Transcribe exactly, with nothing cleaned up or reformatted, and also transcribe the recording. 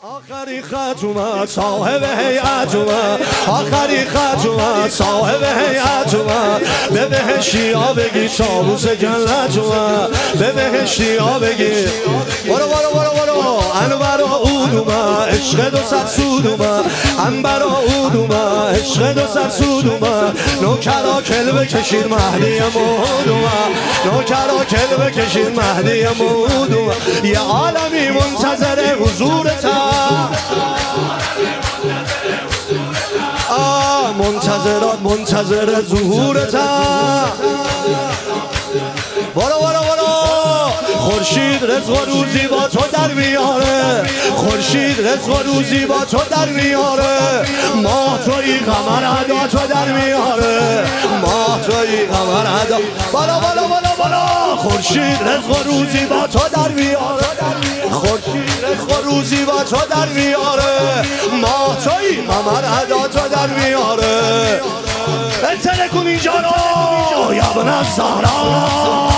آخری خط اومد صاحب هیئت اومد، آخری خط اومد صاحب هیئت اومد، به بهشتی ها بگی چابوس جنت اومد، به بهشتی ها بگی برو برو برو برو انبر عود اومد، عشق دو صد سود اومد، انبر عود اومد، عشق دو صد سود اومد، نوکرا کل بکشید مهدی مود اومد، نوکرا کل بکشید مهدی مود اومد، یه عالمی منتظر حضورتم، آه منتظرات منتظر ظهورتم، برو برو برو خورشید رزق و روزی با تو در میاره، خورشید رزق و روزی با تو در میاره، ماه تویی قمر ادا تو در میاره، ماه تویی قمر ادا بالا بالا بالا بالا، خورشید رزق و روزی با تو در میاره، خورشید رزق و روزی با تو در میاره، ماه تویی قمر ادا تو در میاره، بترکون اینجا رو یا ابن الزهرا.